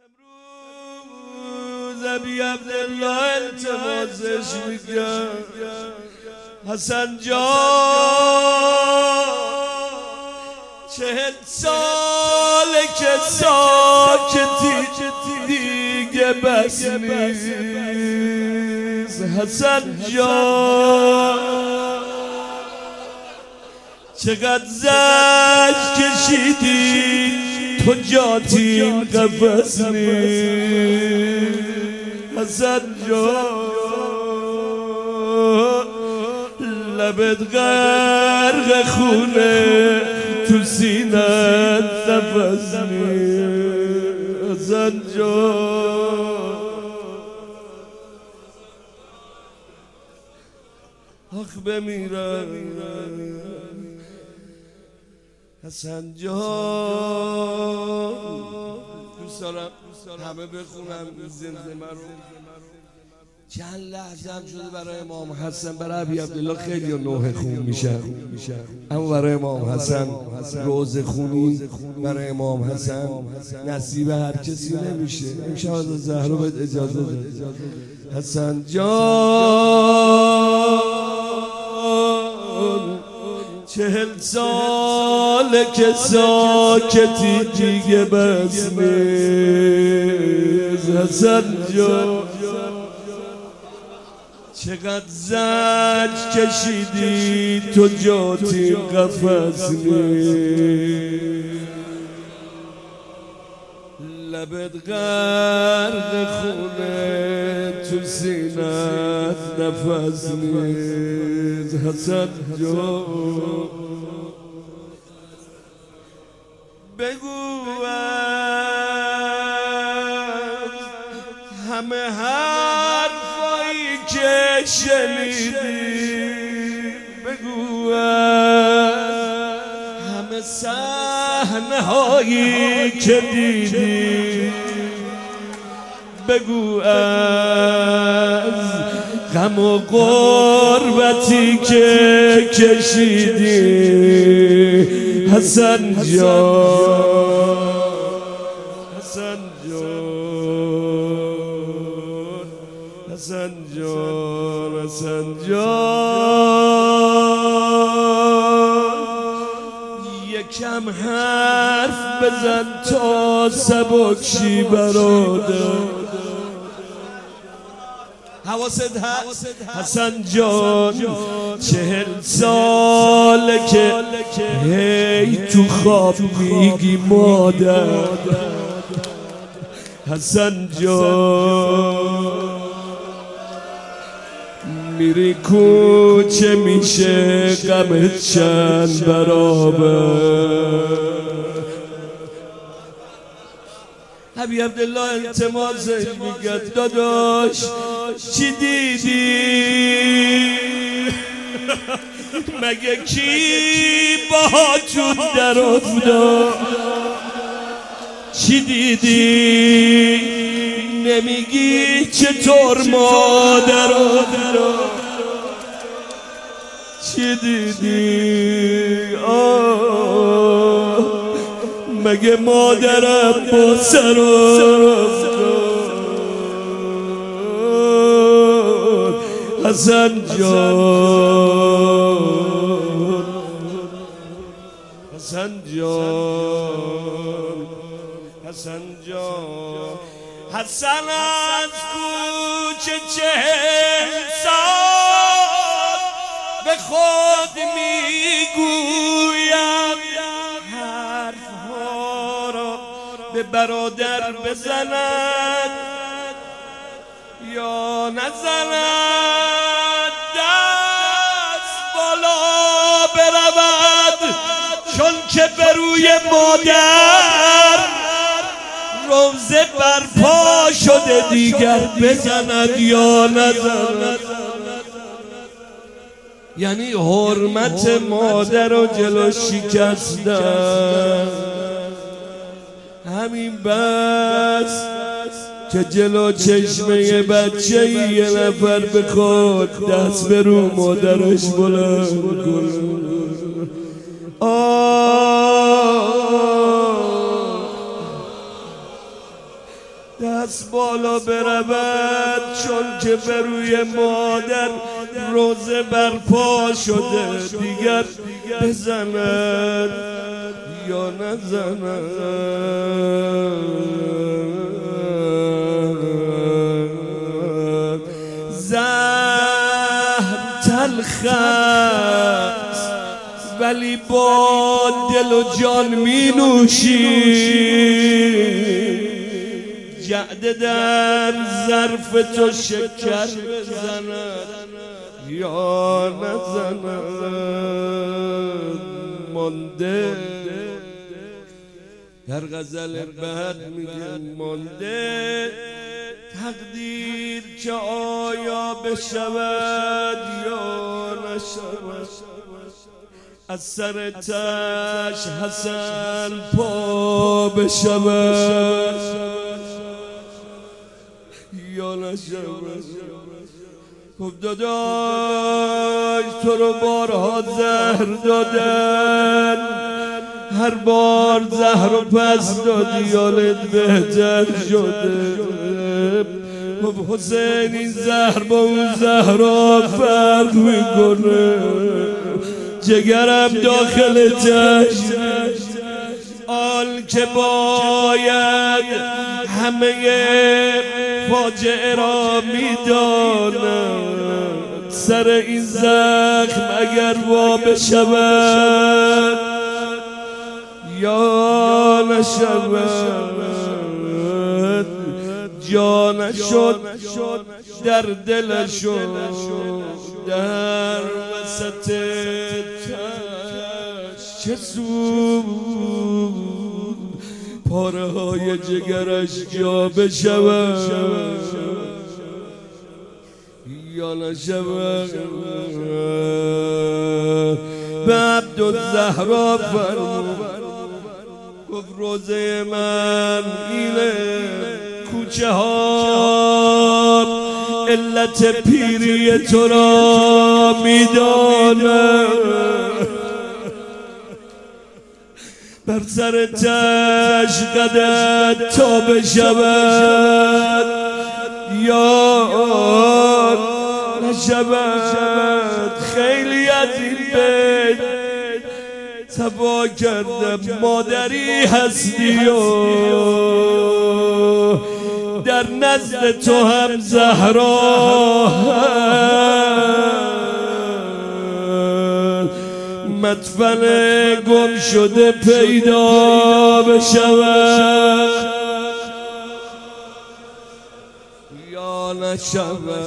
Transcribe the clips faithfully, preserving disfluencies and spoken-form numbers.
امروز ابی عبدالله التماسش میگم حسن جان، چهل ساله که ساکتی دیگه بس نیست. حسن جان، چقدر زج کشیدی تو جاتی این قفص نیست. حسن جان، لبت غرق خونه تو سینت نفس نیست. حسن جان، آخ بمیرم. حسن جان، دوست دارم همه بخونم زمزمه رو. چند لحظه هم شده برای امام حسن، برای ابی عبدالله خیلی نوحه خون میشه، اما برای امام حسن روزه خونی برای امام حسن نصیب هر کسی نمیشه. امشب از زهرا بهت اجازه داد. حسن جان، چهل ساله که ساکتی دیگه بس نیست. حسن جان، چقدر زج کشیدی تو جاتی قفص نیست. لبت غرق خونه تو سینت نفس نیست. حسن جان، بگو همه حرفایی که شنیدی، بگو همه صحنه هایی که دیدی، بگو از غم و غربتی که کشیدی. حسن جان، حسن جان، حسن جان، حسن جان، یکم حرف بزن تا سبک شی برادر. حواست هست حسن جان، چهل ساله که هی تو خواب میگی مادر. حسن جان، میری کوچه میشه غمت چند برابر. ابی عبدالله التماسش میگه داداش چی دیدی؟ مگه کی باهاتون در افتاد؟ چی دیدی؟ نمیگی چطور مادرم؟ چی دیدی؟ آه، مگه مادرم با سر افتاد؟ حسن جان، حسن جان، حسن جان، حسن از کوچه چهل سال به خود میگویم حرفها را به برادر بزند یا نزند، دست بالا برود چون که به روی مادر روزه برپا شده دیگر بزند یا نزند. یعنی حرمت مادر رو جلو شکستن. همین بس که جلو چشمه بچه یه نفر بخواد دست به رو مادرش بلند کنه. دست بالا برود چون که بر روی مادر روزه برپا شده، دیگر بزند یا نزند. زهر تلخ است ولی با دل و جان می نوشی، جعده در ظرف تو شکر بزند یا نزند. مانده در غزل بهت میگه مانده تقدیر که آیا بشود یا نشود، از سر تش حسن پا بشود یا نشود. خب داداش تو رو بارها زهر دادن، هر بار زهر رو پس دادی حالت بهتر شده. خب حسین این زهر با اون زهرا فرق میکنه، جگرم داخل تش آل که باید همه فاجعه را میداند، سر این زخم اگر وا بشود یا نشود، جا نشد در دلشون در وسط تش چه سود پاره های جگرش جا بشود یا نشود. به عبدالزهرا فرمود گفت روزه من اینه، کوچه ها علت پیری تو را میدانم، بر سر تش قدت تا بشود یا نشود. خیلی از این بیت تبا کردم، مادری هستی و در نزد تو هم زهرا مدفن گم شده پیدا بشود یا نشود.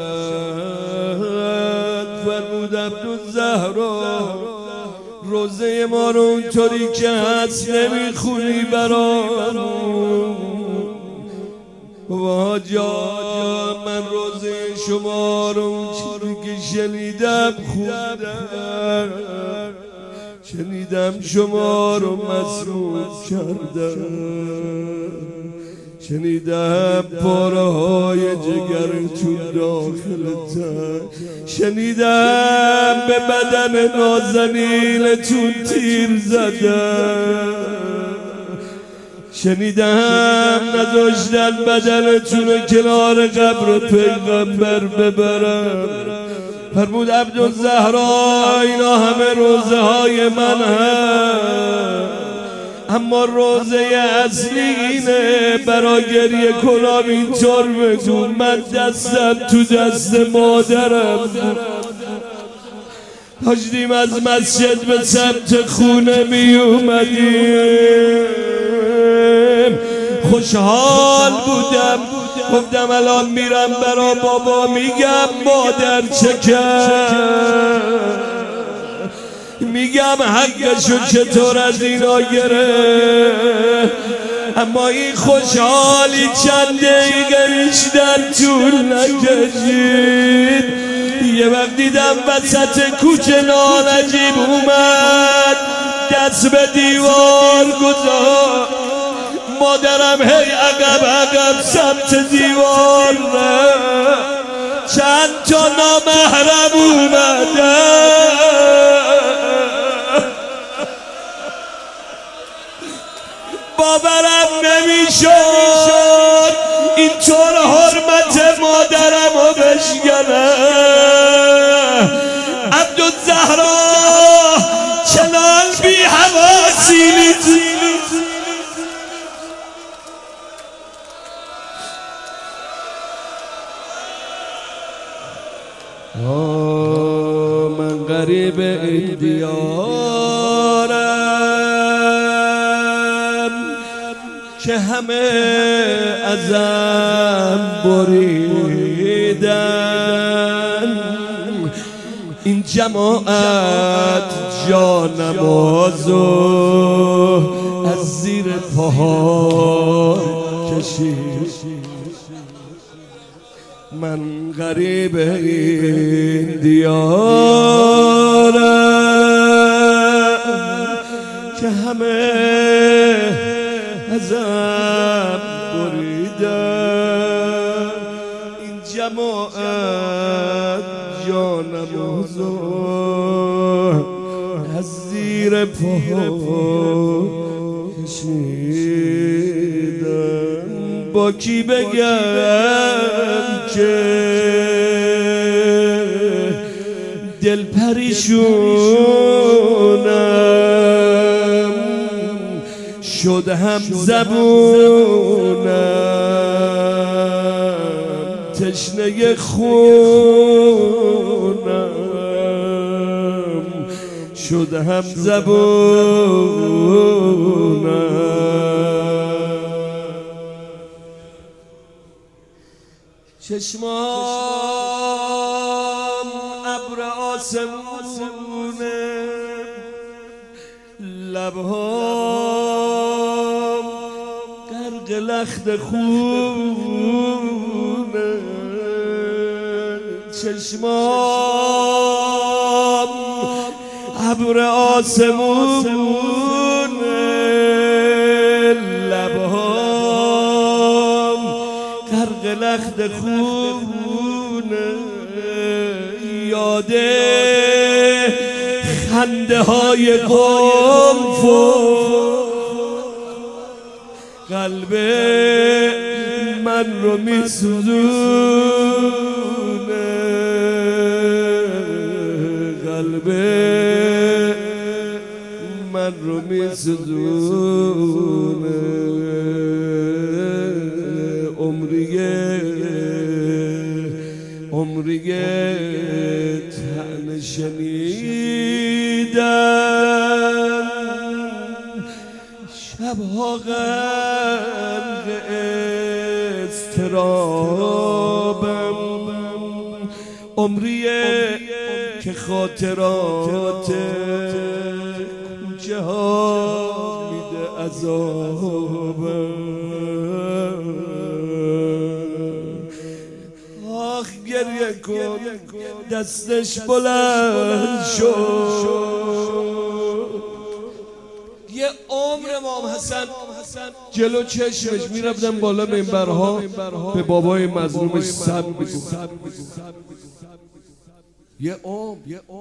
فرمود عبدالزهرا روزه ما رو اونطوری که هست نمیخونی برامون. بابا جا من روزه شما رو اونطوری که شنیدم خوندم، شنیدم شما رو مسروق کردم، شنیدم پاره های جگرتون داخلتن، شنیدم به بدن نازنینتون تیر زدم، شنیدم نداشتن بدنتون رو کنار قبر پیغمبر ببرم. فرمود عبدالزهرا اینا همه روزه های من هم، اما روزه اصلی اینه، برای گریه کنم اینطور بگو من دستم تو دست مادرم. داشتیم از مسجد به سمت خونه می اومدیم، خوشحال بودم، گفتم الان میرم برا بابا میگم مادر چه کرد، میگم حقشو چطور از اینا گرفت. اما این خوشحالی چند دقیقه بیشتر طول نکشید. یه وقت دیدم وسط کوچه نانجیب اومد دست به دیوار گذاشت، مادرم هی عقب عقب سمت دیوار رفت، چند تا نامحرم اومدن باورم نمیشد من غریب این دیارم که همه ازم بریدن. این جماعت جانمازو از زیر پاها کشید. من غریب این دیارم که همه ازم بریدن. این جماعت جانمازو از زیر پاها کشیدن. با کی بگم که دل پریشونم شد هم زبونم تشنه خونم شد هم زبونم. چشمام ابر آسمونه، لبهام غرق لخت خونه. چشمام ابر آسمونه، لبهام غرق لخت خونه. یاده خنده های قوم قلب من رو می سوزونه، قلب من رو می سوزونه. عمریه عمریه طعنه شنیدم، شبها غرق اضطرابم. عمریه که خاطرات کوچه ها میده عذابم. آخ گریه کن دستش بلند شد. یه عمر امام حسن جلو چشمش میرفتن بالا منبرها به بابای مظلومش سب میگفت. یه عمر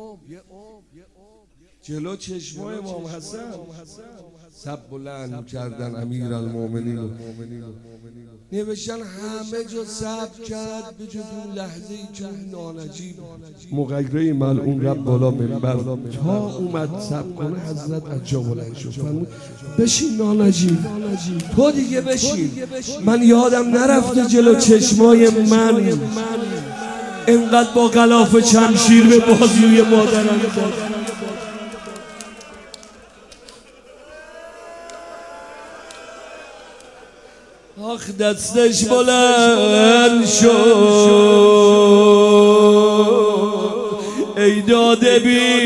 جلو چشمای امام حسن سب بلند کردن امیرالمومنین. نوشتن همه جا سب کرد به جز اون لحظه ای که اون نانجیب مغیره ملعون رب بالا منبر تا اومد سب کنه. حضرت از جا بلند شد فرمود بشین نانجیب، تو دیگه بشین. من یادم نرفته جلو چشمای من اینقدر با غلاف شمشیر به بازوی مادرم داد. آخ دستش بلند شد ای داده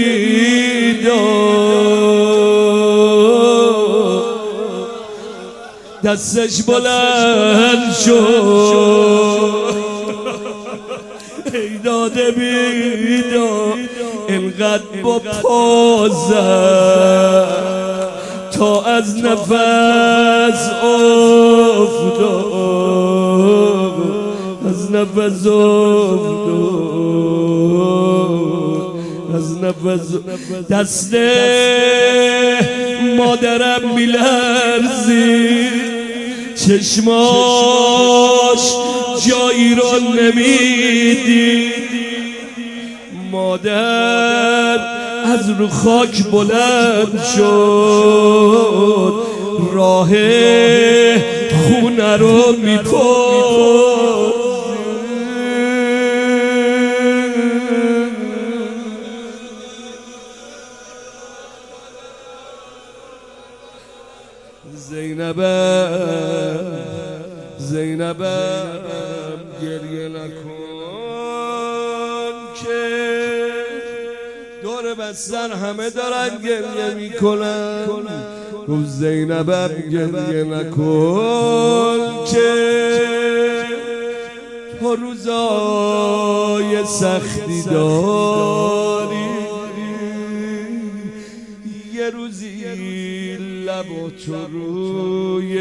بیداد. دستش بلند شد ای داده بیداد. اینقدر با پا زد تا از نفس افتاد، از نفس افتاد، از نفس. دست مادرم میلرزید، چشماش جایی رو نمیدید. مادر از رو خاک بلند شد، راه خونه رو میپرد. زینبم گریه نکن که دور بستر همه دارن گریه میکنن. گفت زینبم گریه نکن که تو روزای سختی داری، یه روزی لب و تو روی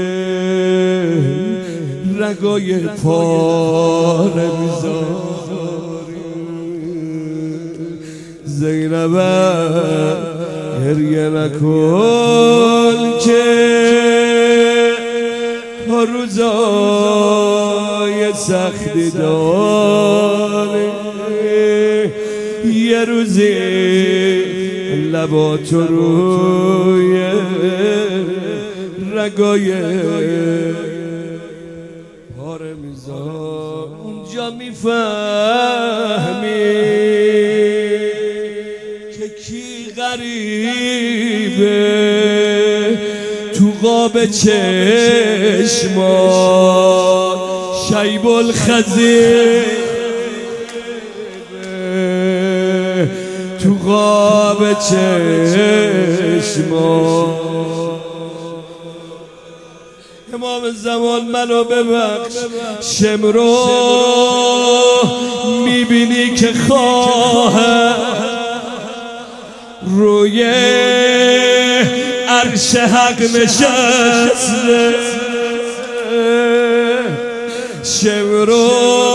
رگای پاره میذاری. زینبم گریه نکن که تو روزای سختی داری، یه روزی لبات روی رگای پاره میذار. اونجا میفهمی که کی غریبه تو قاب چشمان شیب الخزیب، تو قاب چشمان. امام زمان منو ببخش، شمرو میبینی که خواهد روی عرش حق نشسته. شمرو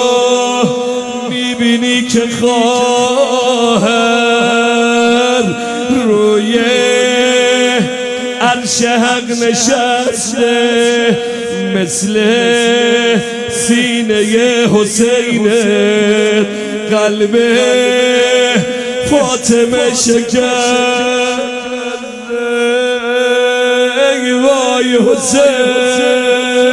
میبینی که خواهر روی عرش حق نشسته، مثل سینه حسین قلب فاطمه شکست. ای وای حسین،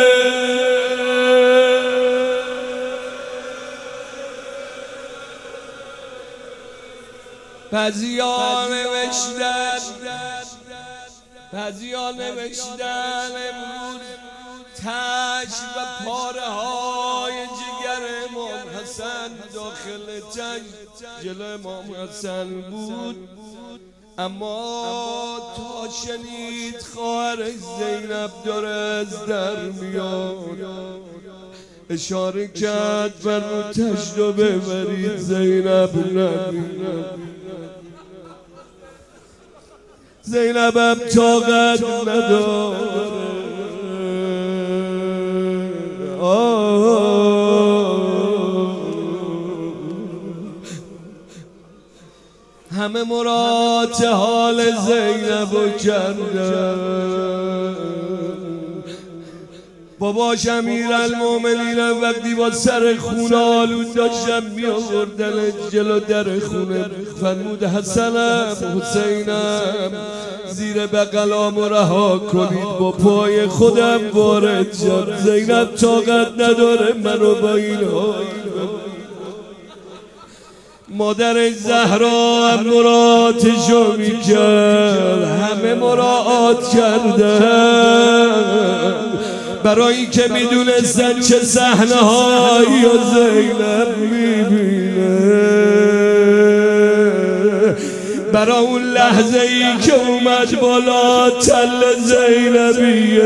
بعضی‌ها نوشتن بعضی‌ها نوشتن امروز تاج و پاره های جگر امام حسن داخل تنگ جلو امام حسن بود، اما تا شنید خواهر زینب داره از در میاد، اشاره کرد فرمودش رو ببرید زینب نبینم. زینبم طاقت نداره، همه مراد حال زینبو کردن. باباش امیرالمومنین وقتی با سر خون آلود داشتن می آوردن جلو در خونه، فرمود حسنم حسینم زیر بغلامو رها کنید، با پای خودم وارد شد. زینب طاقت نداره منو با این حال. مادر زهرا هم مراتشو میکرد، همه مراعات کردن برایی که میدونستن چه صحنه هایی زینب میبینه. برای اون لحظه ای که اومد بالا تل زینبی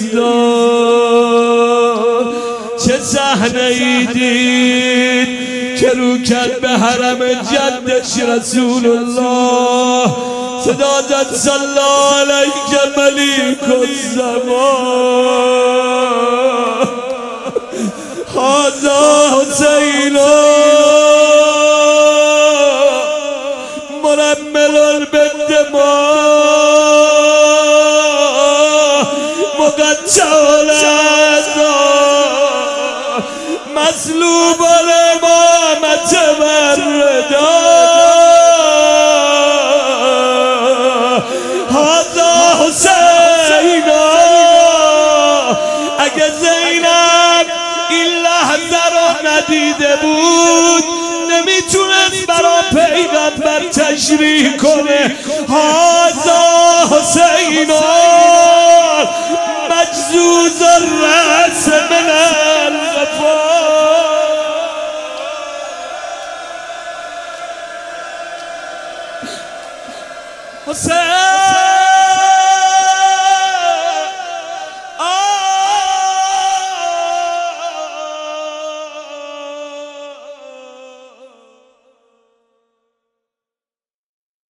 ایستاد، چه صحنه ای دید که رو کرد به حرم جدش رسول الله، صدا زد صلی علیک ملیک الزمان هذا حسین مرمل بالدماء مقطع الاعضاء مسلوب الامامة والرداء. هذا حسین، اگه زینب این لحظه رو ندیده بود نمیتونست برا پیغمبر تشریح کنه. هذا حسین مجزوز الرأس من حسین